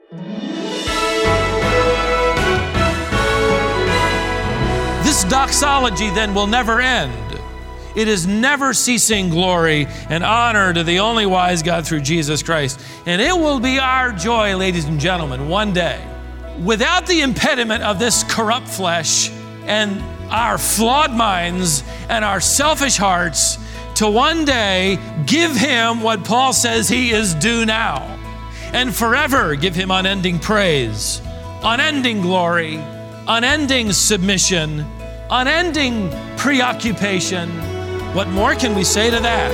This doxology then will never end. It is never ceasing glory and honor to the only wise God through Jesus Christ. And it will be our joy, ladies and gentlemen, one day, without the impediment of this corrupt flesh and our flawed minds and our selfish hearts, to one day give Him what Paul says He is due now, and forever give Him unending praise, unending glory, unending submission, unending preoccupation. What more can we say to that?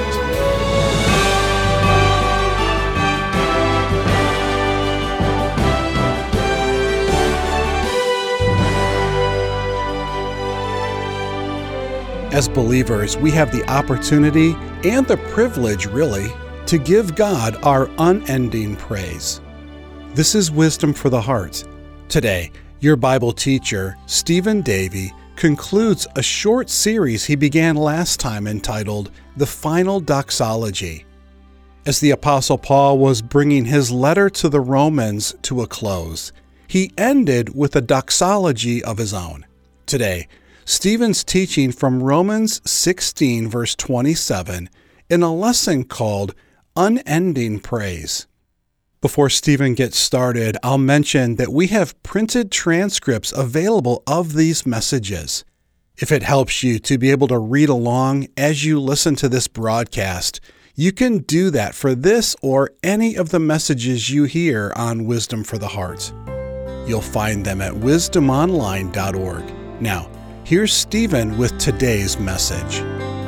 As believers, we have the opportunity and the privilege, really, to give God our unending praise. This is Wisdom for the Heart. Today, your Bible teacher, Stephen Davey, concludes a short series he began last time entitled The Final Doxology. As the Apostle Paul was bringing his letter to the Romans to a close, he ended with a doxology of his own. Today, Stephen's teaching from Romans 16, verse 27, in a lesson called Unending Praise. Before Stephen gets started, I'll mention that we have printed transcripts available of these messages. If it helps you to be able to read along as you listen to this broadcast, you can do that for this or any of the messages you hear on Wisdom for the Heart. You'll find them at wisdomonline.org. Now, here's Stephen with today's message.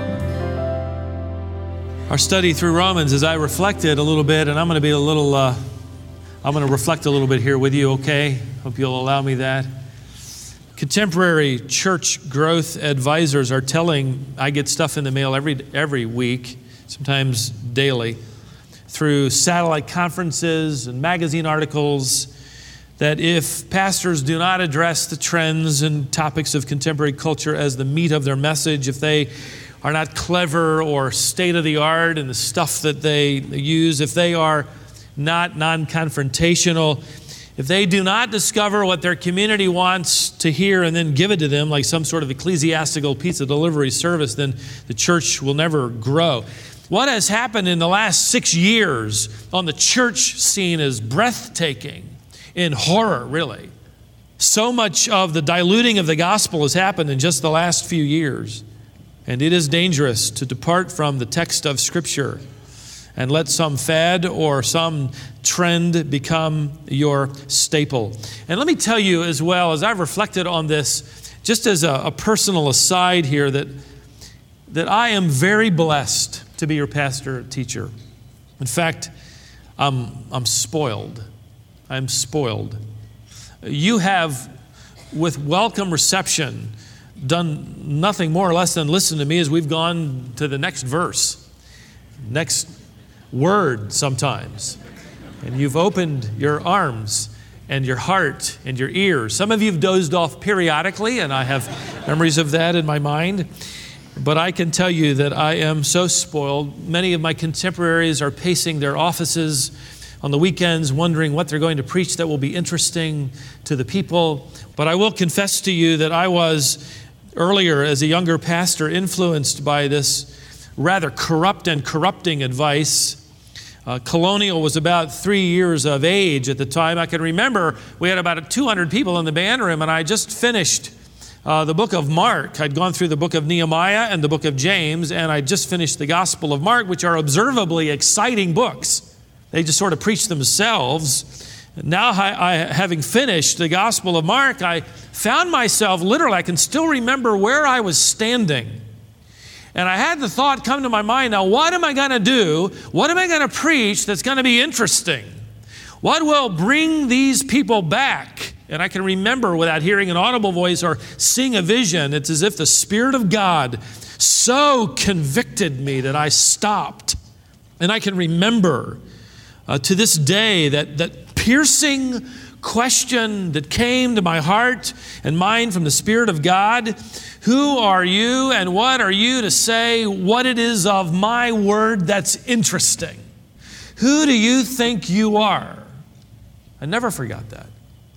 Our study through Romans, as I reflected a little bit, and I'm going to reflect a little bit here with you, okay? Hope you'll allow me that. Contemporary church growth advisors are telling, I get stuff in the mail every week, sometimes daily, through satellite conferences and magazine articles, that if pastors do not address the trends and topics of contemporary culture as the meat of their message, if they are not clever or state-of-the-art in the stuff that they use, if they are not non-confrontational, if they do not discover what their community wants to hear and then give it to them like some sort of ecclesiastical pizza delivery service, then the church will never grow. What has happened in the last 6 years on the church scene is breathtaking, in horror, really. So much of the diluting of the gospel has happened in just the last few years. And it is dangerous to depart from the text of Scripture and let some fad or some trend become your staple. And let me tell you as well, as I've reflected on this, just as a personal aside here, that I am very blessed to be your pastor teacher. In fact, I'm spoiled. I'm spoiled. You have, with welcome reception, done nothing more or less than listen to me as we've gone to the next verse, next word sometimes. And you've opened your arms and your heart and your ears. Some of you have dozed off periodically, and I have memories of that in my mind. But I can tell you that I am so spoiled. Many of my contemporaries are pacing their offices on the weekends, wondering what they're going to preach that will be interesting to the people. But I will confess to you that I was earlier, as a younger pastor, influenced by this rather corrupt and corrupting advice. Colonial was about 3 years of age at the time. I can remember we had about 200 people in the band room, and I just finished the book of Mark. I'd gone through the book of Nehemiah and the book of James, and I just finished the Gospel of Mark, which are observably exciting books. They just sort of preach themselves. Now, having finished the Gospel of Mark, I found myself literally, I can still remember where I was standing. And I had the thought come to my mind, now what am I going to do? What am I going to preach that's going to be interesting? What will bring these people back? And I can remember, without hearing an audible voice or seeing a vision, it's as if the Spirit of God so convicted me that I stopped. And I can remember to this day that piercing question that came to my heart and mind from the Spirit of God. Who are you and what are you to say what it is of my word that's interesting? Who do you think you are? I never forgot that.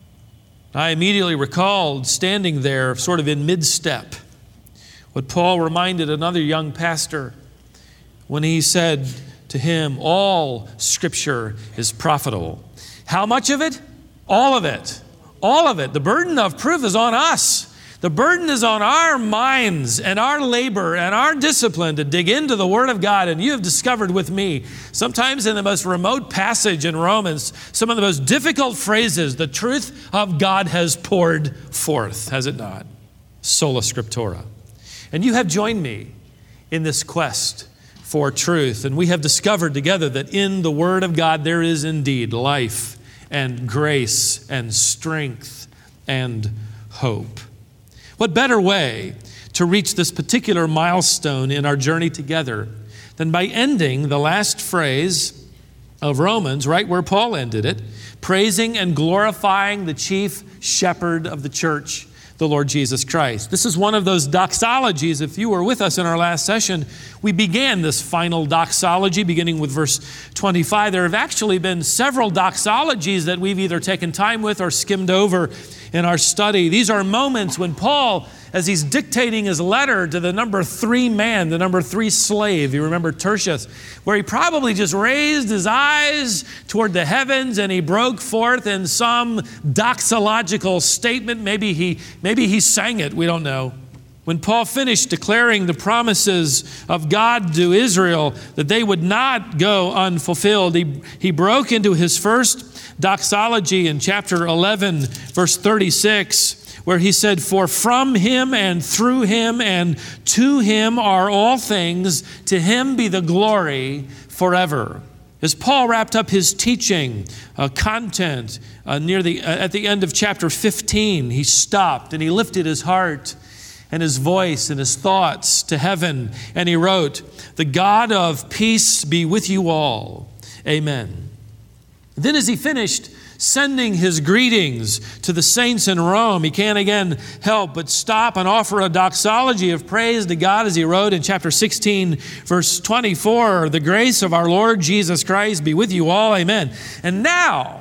I immediately recalled standing there sort of in mid-step what Paul reminded another young pastor when he said to him, all Scripture is profitable. How much of it? All of it. All of it. The burden of proof is on us. The burden is on our minds and our labor and our discipline to dig into the Word of God. And you have discovered with me, sometimes in the most remote passage in Romans, some of the most difficult phrases, the truth of God has poured forth, has it not? Sola Scriptura. And you have joined me in this quest for truth. And we have discovered together that in the Word of God there is indeed life and grace and strength and hope. What better way to reach this particular milestone in our journey together than by ending the last phrase of Romans, right where Paul ended it, praising and glorifying the chief shepherd of the church, the Lord Jesus Christ. This is one of those doxologies. If you were with us in our last session, we began this final doxology beginning with verse 25. There have actually been several doxologies that we've either taken time with or skimmed over in our study. These are moments when Paul, as he's dictating his letter to the number 3 man, the number 3 slave, you remember Tertius, where he probably just raised his eyes toward the heavens and he broke forth in some doxological statement. Maybe he sang it, we don't know. When Paul finished declaring the promises of God to Israel that they would not go unfulfilled, he broke into his first doxology in chapter 11, verse 36, where he said, "For from him and through him and to him are all things, to him be the glory forever." As Paul wrapped up his teaching content at the end of chapter 15, he stopped and he lifted his heart and his voice and his thoughts to heaven, and he wrote, "The God of peace be with you all. Amen." Then as he finished sending his greetings to the saints in Rome, he can't again help but stop and offer a doxology of praise to God as he wrote in chapter 16, verse 24, "The grace of our Lord Jesus Christ be with you all. Amen." And now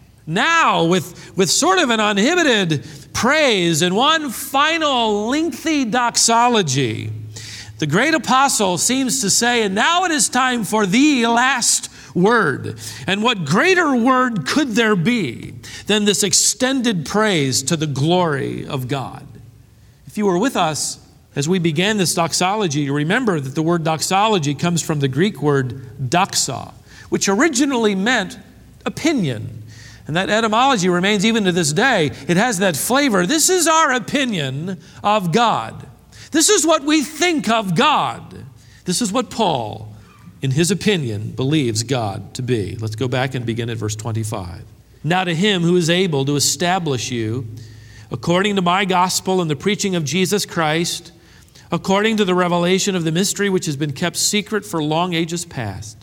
with sort of an uninhibited praise and one final lengthy doxology, the great apostle seems to say, and now it is time for the last word. And what greater word could there be than this extended praise to the glory of God? If you were with us as we began this doxology, you remember that the word doxology comes from the Greek word doxa, which originally meant opinion. And that etymology remains even to this day. It has that flavor. This is our opinion of God. This is what we think of God. This is what Paul, in his opinion, believes God to be. Let's go back and begin at verse 25. "Now to him who is able to establish you, according to my gospel and the preaching of Jesus Christ, according to the revelation of the mystery which has been kept secret for long ages past,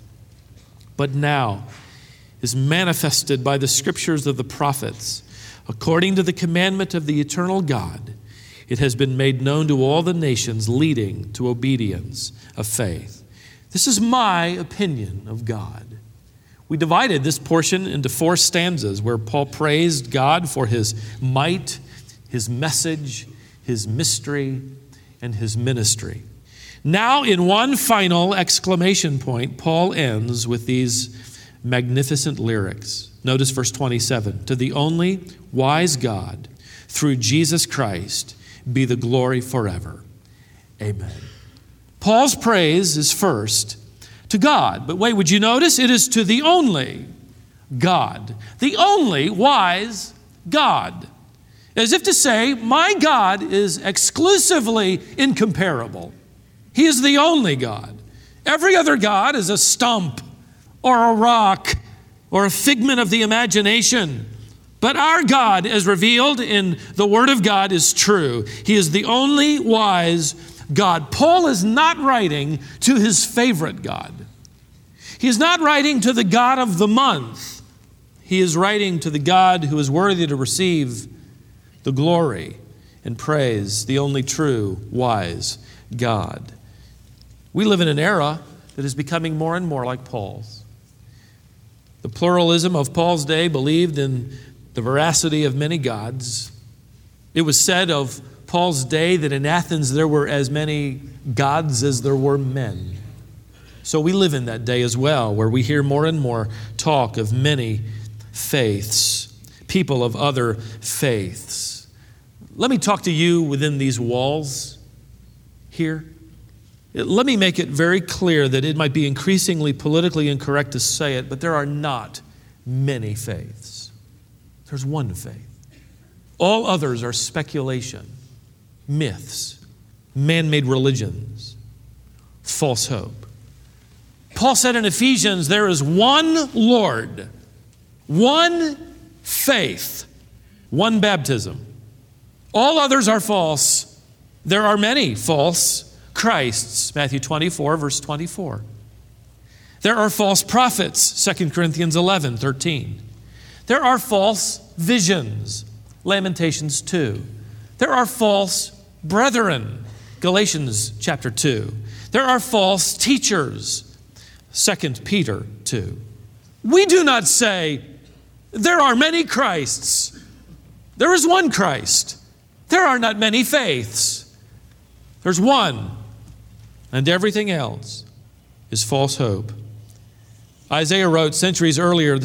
but now is manifested by the scriptures of the prophets, according to the commandment of the eternal God, it has been made known to all the nations, leading to obedience of faith." This is my opinion of God. We divided this portion into 4 stanzas where Paul praised God for his might, his message, his mystery, and his ministry. Now, in one final exclamation point, Paul ends with these magnificent lyrics. Notice verse 27. "To the only wise God, through Jesus Christ, be the glory forever. Amen." Paul's praise is first to God. But wait, would you notice? It is to the only God. The only wise God. As if to say, my God is exclusively incomparable. He is the only God. Every other God is a stump or a rock or a figment of the imagination. But our God, as revealed in the Word of God, is true. He is the only wise God. Paul is not writing to his favorite God. He is not writing to the God of the month. He is writing to the God who is worthy to receive the glory and praise, the only true, wise God. We live in an era that is becoming more and more like Paul's. The pluralism of Paul's day believed in the veracity of many gods. It was said of Paul's day that in Athens there were as many gods as there were men. So we live in that day as well, where we hear more and more talk of many faiths, people of other faiths. Let me talk to you within these walls here. Let me make it very clear that it might be increasingly politically incorrect to say it, but there are not many faiths. There's one faith. All others are speculation, myths, man-made religions, false hope. Paul said in Ephesians, there is one Lord, one faith, one baptism. All others are false. There are many false Christs, Matthew 24, verse 24. There are false prophets, 2 Corinthians 11, 13. There are false visions, Lamentations 2. There are false brethren, Galatians chapter 2. There are false teachers, 2 Peter 2. We do not say, there are many Christs. There is one Christ. There are not many faiths. There's one, and everything else is false hope. Isaiah wrote centuries earlier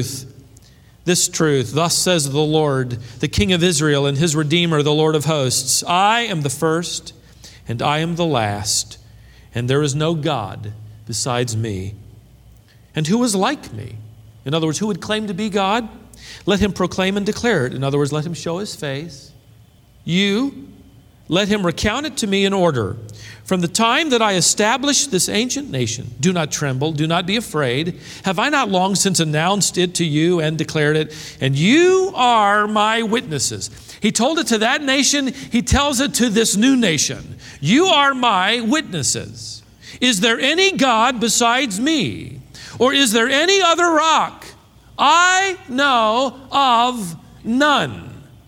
this truth, thus says the Lord, the King of Israel and his Redeemer, the Lord of hosts, I am the first and I am the last, and there is no God besides me. And who is like me? In other words, who would claim to be God? Let him proclaim and declare it. In other words, let him show his face. You, let him recount it to me in order. From the time that I established this ancient nation, do not tremble, do not be afraid. Have I not long since announced it to you and declared it? And you are my witnesses. He told it to that nation. He tells it to this new nation. You are my witnesses. Is there any God besides me? Or is there any other rock? I know of none.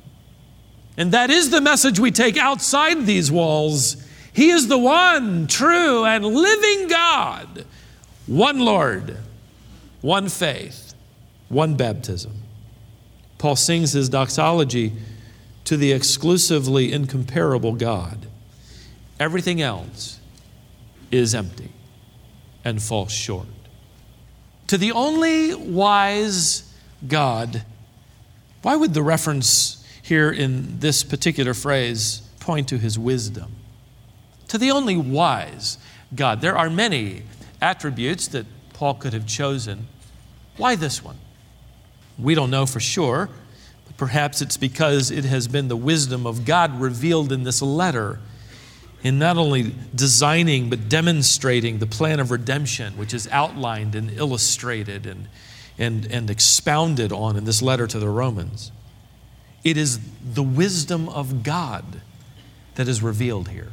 And that is the message we take outside these walls. He is the one true and living God. One Lord, one faith, one baptism. Paul sings his doxology to the exclusively incomparable God. Everything else is empty and falls short. To the only wise God, why would the reference here in this particular phrase point to his wisdom? To the only wise God. There are many attributes that Paul could have chosen. Why this one? We don't know for sure, but perhaps it's because it has been the wisdom of God revealed in this letter in not only designing but demonstrating the plan of redemption, which is outlined and illustrated and expounded on in this letter to the Romans. It is the wisdom of God that is revealed here.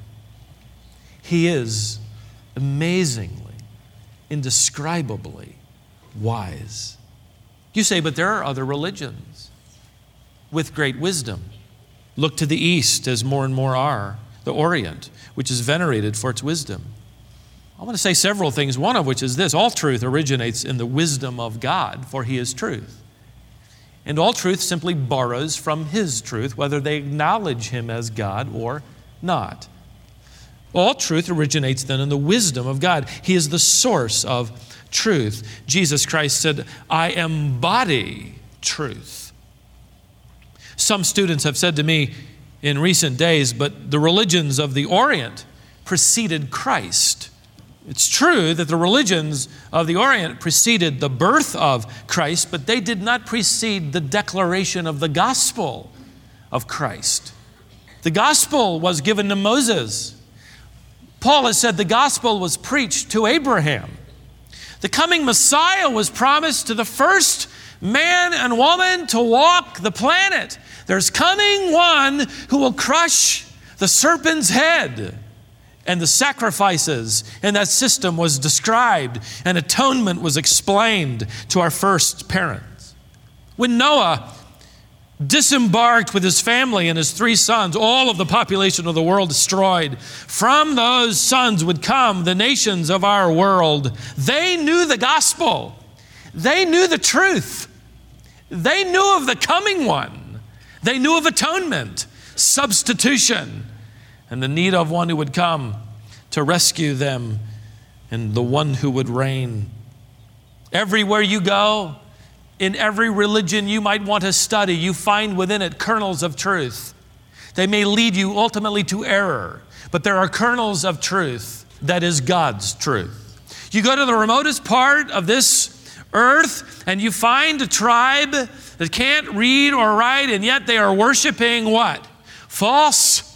He is amazingly, indescribably wise. You say, but there are other religions with great wisdom. Look to the east, as more and more are, the Orient, which is venerated for its wisdom. I want to say several things, one of which is this: all truth originates in the wisdom of God, for He is truth. And all truth simply borrows from His truth, whether they acknowledge Him as God or not. All truth originates then in the wisdom of God. He is the source of truth. Jesus Christ said, I embody truth. Some students have said to me in recent days, but the religions of the Orient preceded Christ. It's true that the religions of the Orient preceded the birth of Christ, but they did not precede the declaration of the gospel of Christ. The gospel was given to Moses. Paul has said the gospel was preached to Abraham. The coming Messiah was promised to the first man and woman to walk the planet. There's coming one who will crush the serpent's head. And the sacrifices in that system was described, and atonement was explained to our first parents. When Noah disembarked with his family and his 3 sons, all of the population of the world destroyed, from those sons would come the nations of our world. They knew the gospel. They knew the truth. They knew of the coming one. They knew of atonement, substitution, and the need of one who would come to rescue them and the one who would reign. Everywhere you go, in every religion you might want to study, you find within it kernels of truth. They may lead you ultimately to error, but there are kernels of truth that is God's truth. You go to the remotest part of this earth and you find a tribe that can't read or write, and yet they are worshiping what? False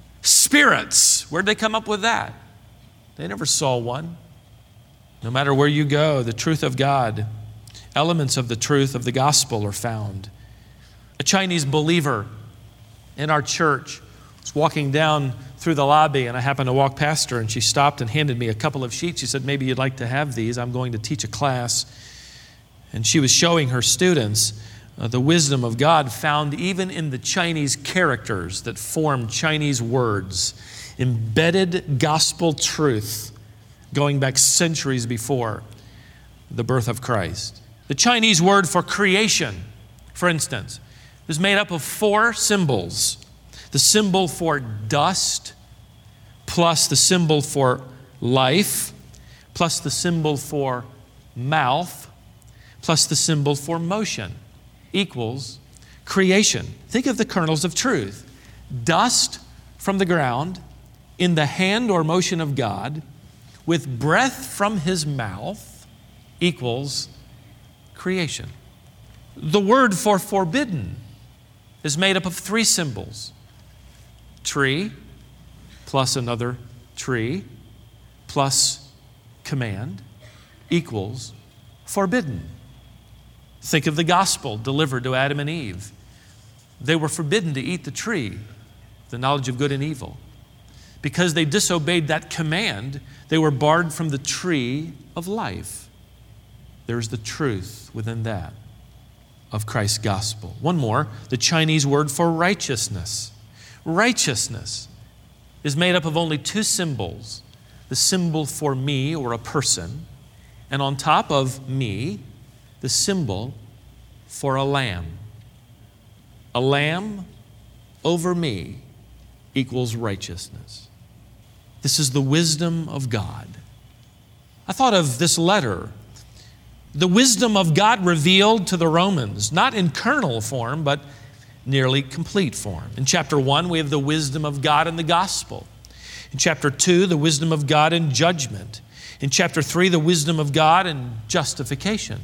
spirits. Where'd they come up with that? They never saw one. No matter where you go, the truth of God, elements of the truth of the gospel are found. A Chinese believer in our church was walking down through the lobby, and I happened to walk past her, and she stopped and handed me a couple of sheets. She said, maybe you'd like to have these. I'm going to teach a class. And she was showing her students the wisdom of God found even in the Chinese characters that form Chinese words, embedded gospel truth going back centuries before the birth of Christ. The Chinese word for creation, for instance, is made up of 4 symbols. The symbol for dust, plus the symbol for life, plus the symbol for mouth, plus the symbol for motion, equals creation. Think of the kernels of truth. Dust from the ground in the hand or motion of God with breath from His mouth equals creation. The word for forbidden is made up of 3 symbols. Tree plus another tree plus command equals forbidden. Think of the gospel delivered to Adam and Eve. They were forbidden to eat the tree, the knowledge of good and evil. Because they disobeyed that command, they were barred from the tree of life. There's the truth within that of Christ's gospel. One more, the Chinese word for righteousness. Righteousness is made up of only 2 symbols. The symbol for me, or a person, and on top of me, the symbol for a lamb. A lamb over me equals righteousness. This is the wisdom of God. I thought of this letter, the wisdom of God revealed to the Romans, not in kernel form, but nearly complete form. In chapter 1, we have the wisdom of God in the gospel. In chapter 2, the wisdom of God in judgment. In chapter 3, the wisdom of God in justification.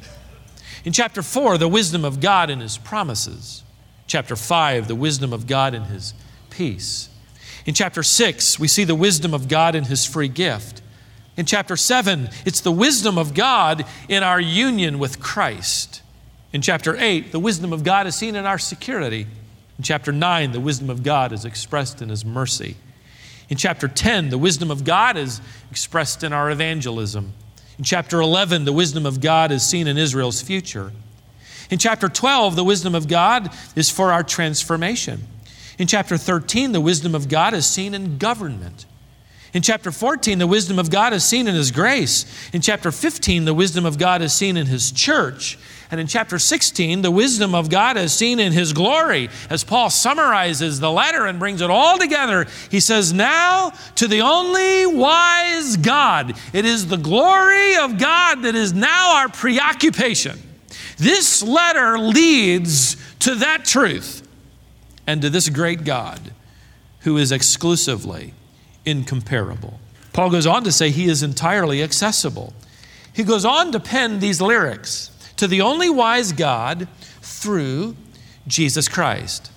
In chapter 4, the wisdom of God in His promises. Chapter 5, the wisdom of God in His peace. In chapter 6, we see the wisdom of God in His free gift. In chapter 7, it's the wisdom of God in our union with Christ. In chapter 8, the wisdom of God is seen in our security. In chapter 9, the wisdom of God is expressed in His mercy. In chapter 10, the wisdom of God is expressed in our evangelism. In chapter 11, the wisdom of God is seen in Israel's future. In chapter 12, the wisdom of God is for our transformation. In chapter 13, the wisdom of God is seen in government. In chapter 14, the wisdom of God is seen in His grace. In chapter 15, the wisdom of God is seen in His church. And in chapter 16, the wisdom of God is seen in His glory. As Paul summarizes the letter and brings it all together, he says, now to the only wise God. It is the glory of God that is now our preoccupation. This letter leads to that truth and to this great God who is exclusively incomparable. Paul goes on to say He is entirely accessible. He goes on to pen these lyrics, to the only wise God through Jesus Christ.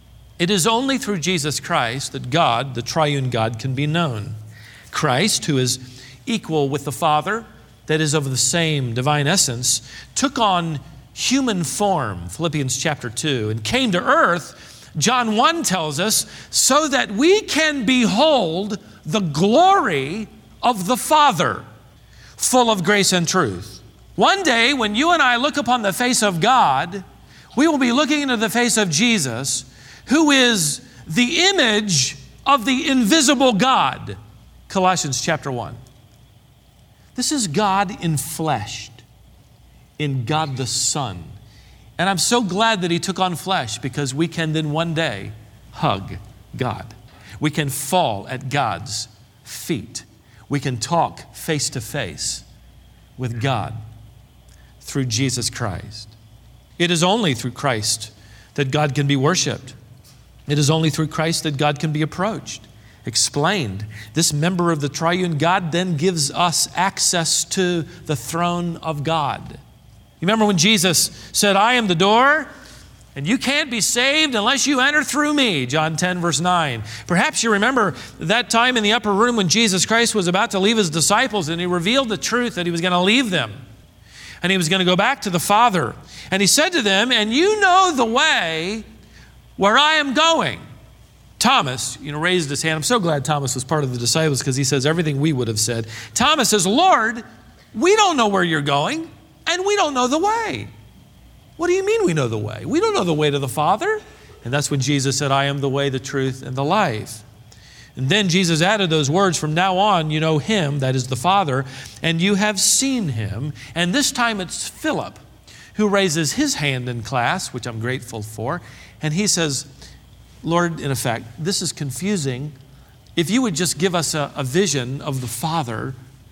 It is only through Jesus Christ that God, the triune God, can be known. Christ, who is equal with the Father, that is of the same divine essence, took on human form, Philippians chapter 2, and came to earth, John 1 tells us, so that we can behold the glory of the Father, full of grace and truth. One day, when you and I look upon the face of God, we will be looking into the face of Jesus, who is the image of the invisible God. Colossians chapter 1. This is God enfleshed. in God the Son. And I'm so glad that he took on flesh, because we can then one day hug God. We can fall at God's feet. We can talk face to face with God through Jesus Christ. It is only through Christ that God can be worshiped. It is only through Christ that God can be approached, explained. This member of the triune God then gives us access to the throne of God. You remember when Jesus said, I am the door, and you can't be saved unless you enter through me, John 10, verse 9. Perhaps you remember that time in the upper room when Jesus Christ was about to leave his disciples, and he revealed the truth that he was going to leave them. And he was going to go back to the Father. And he said to them, and you know the way where I am going. Thomas, raised his hand. I'm so glad Thomas was part of the disciples, because he says everything we would have said. Thomas says, Lord, we don't know where you're going, and we don't know the way. What do you mean we know the way? We don't know the way to the Father. And that's when Jesus said, I am the way, the truth, and the life. And then Jesus added those words, from now on, you know him, that is the Father, and you have seen him. And this time it's Philip who raises his hand in class, which I'm grateful for. And he says, Lord, in effect, this is confusing. If you would just give us a vision of the Father,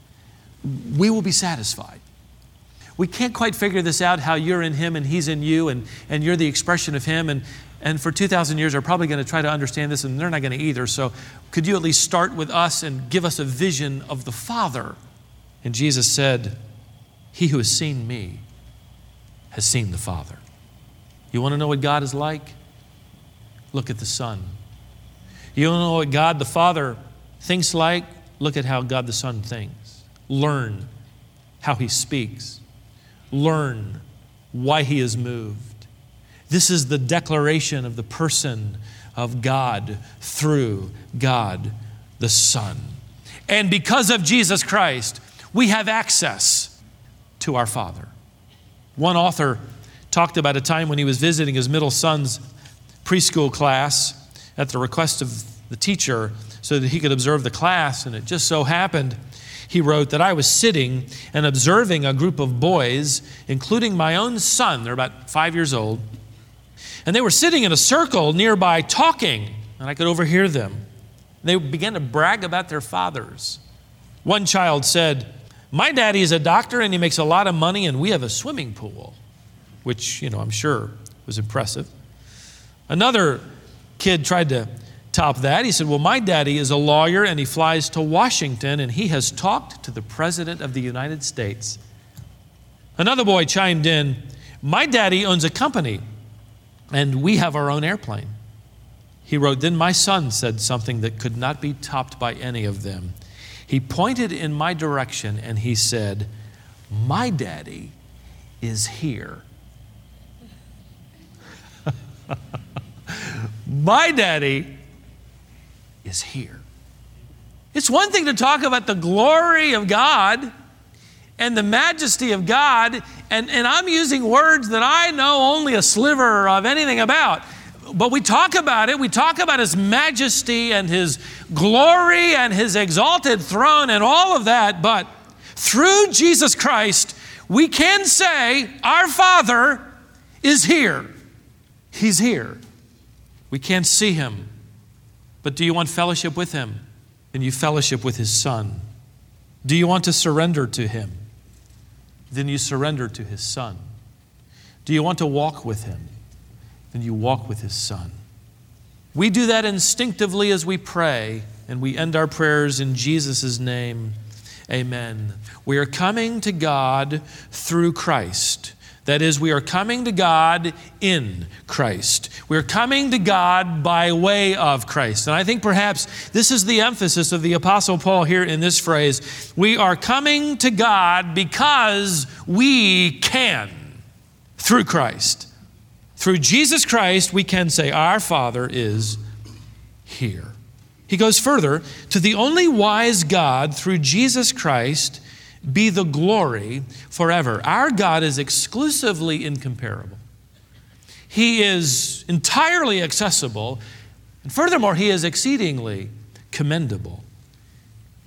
we will be satisfied. We can't quite figure this out, how you're in him and he's in you, and you're the expression of him. And for 2,000 years, they're probably going to try to understand this, and they're not going to either. So could you at least start with us and give us a vision of the Father? And Jesus said, he who has seen me has seen the Father. You want to know what God is like? Look at the Son. You want to know what God the Father thinks like? Look at how God the Son thinks. Learn how he speaks. Learn why he is moved. This is the declaration of the person of God through God the Son. And because of Jesus Christ, we have access to our Father. One author talked about a time when he was visiting his middle son's preschool class at the request of the teacher so that he could observe the class. And it just so happened, he wrote, that I was sitting and observing a group of boys, including my own son. They're about 5 years old. And they were sitting in a circle nearby talking, and I could overhear them. They began to brag about their fathers. One child said, my daddy is a doctor and he makes a lot of money, and we have a swimming pool, which, I'm sure was impressive. Another kid tried to top that. He said, well, my daddy is a lawyer and he flies to Washington and he has talked to the President of the United States. Another boy chimed in, my daddy owns a company and we have our own airplane. He wrote, then my son said something that could not be topped by any of them. He pointed in my direction and he said, my daddy is here. My daddy is here. It's one thing to talk about the glory of God and the majesty of God, and I'm using words that I know only a sliver of anything about. But we talk about it. We talk about his majesty and his glory and his exalted throne and all of that. But through Jesus Christ, we can say our Father is here. He's here. We can't see him. But do you want fellowship with him? Then you fellowship with his Son. Do you want to surrender to him? Then you surrender to his Son. Do you want to walk with him? Then you walk with his Son. We do that instinctively as we pray, and we end our prayers in Jesus' name. Amen. We are coming to God through Christ. That is, we are coming to God in Christ. We're coming to God by way of Christ. And I think perhaps this is the emphasis of the Apostle Paul here in this phrase. We are coming to God because we can through Christ. Through Jesus Christ, we can say, our Father is here. He goes further, to the only wise God through Jesus Christ be the glory forever. Our God is exclusively incomparable. He is entirely accessible, and furthermore, he is exceedingly commendable.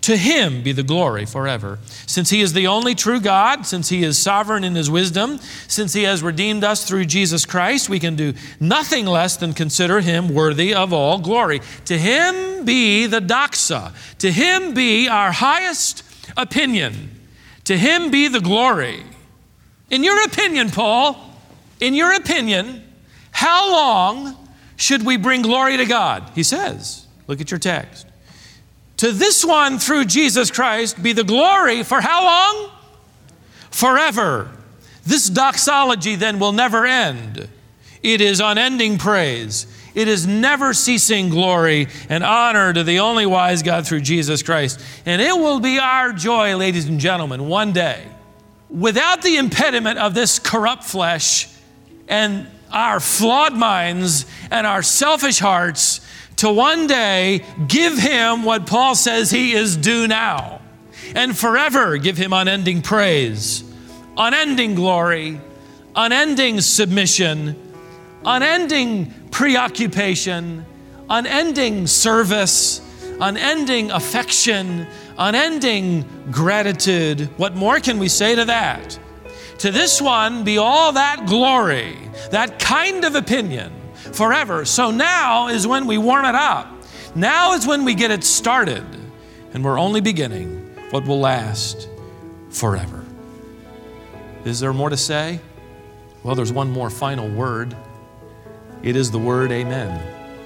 To him be the glory forever. Since he is the only true God, since he is sovereign in his wisdom, since he has redeemed us through Jesus Christ, we can do nothing less than consider him worthy of all glory. To him be the doxa. To him be our highest opinion. To him be the glory. In your opinion, Paul, in your opinion, how long should we bring glory to God? He says, look at your text. To this one, through Jesus Christ, be the glory for how long? Forever. This doxology then will never end. It is unending praise. It is never ceasing glory and honor to the only wise God through Jesus Christ. And it will be our joy, ladies and gentlemen, one day, without the impediment of this corrupt flesh and our flawed minds and our selfish hearts, to one day give him what Paul says he is due now, and forever give him unending praise, unending glory, unending submission, unending preoccupation, unending service, unending affection, unending gratitude. What more can we say to that? To this one be all that glory, that kind of opinion, forever. So now is when we warm it up. Now is when we get it started. And we're only beginning what will last forever. Is there more to say? Well, there's one more final word. It is the word amen.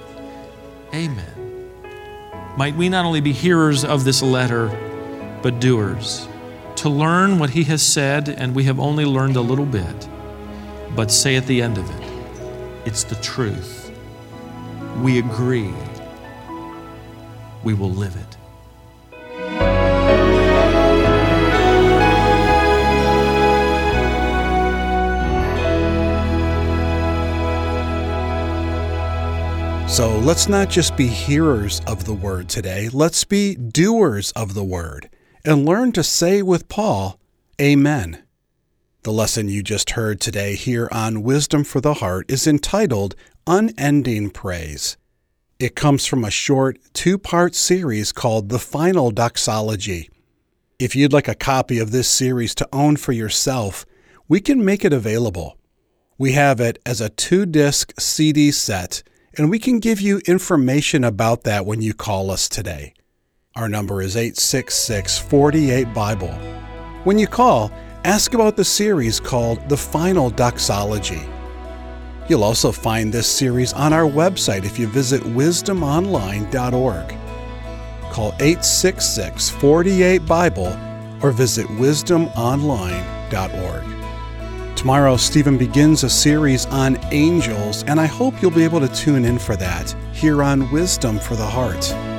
Amen. Might we not only be hearers of this letter, but doers, to learn what he has said, and we have only learned a little bit, but say at the end of it, it's the truth. We agree. We will live it. So let's not just be hearers of the word today. Let's be doers of the word and learn to say with Paul, amen. The lesson you just heard today here on Wisdom for the Heart is entitled Unending Praise. It comes from a short 2-part series called The Final Doxology. If you'd like a copy of this series to own for yourself, we can make it available. We have it as a 2-disc CD set, and we can give you information about that when you call us today. Our number is 866-48-BIBLE. When you call, ask about the series called The Final Doxology. You'll also find this series on our website if you visit wisdomonline.org. Call 866-48-BIBLE or visit wisdomonline.org. Tomorrow, Stephen begins a series on angels, and I hope you'll be able to tune in for that here on Wisdom for the Heart.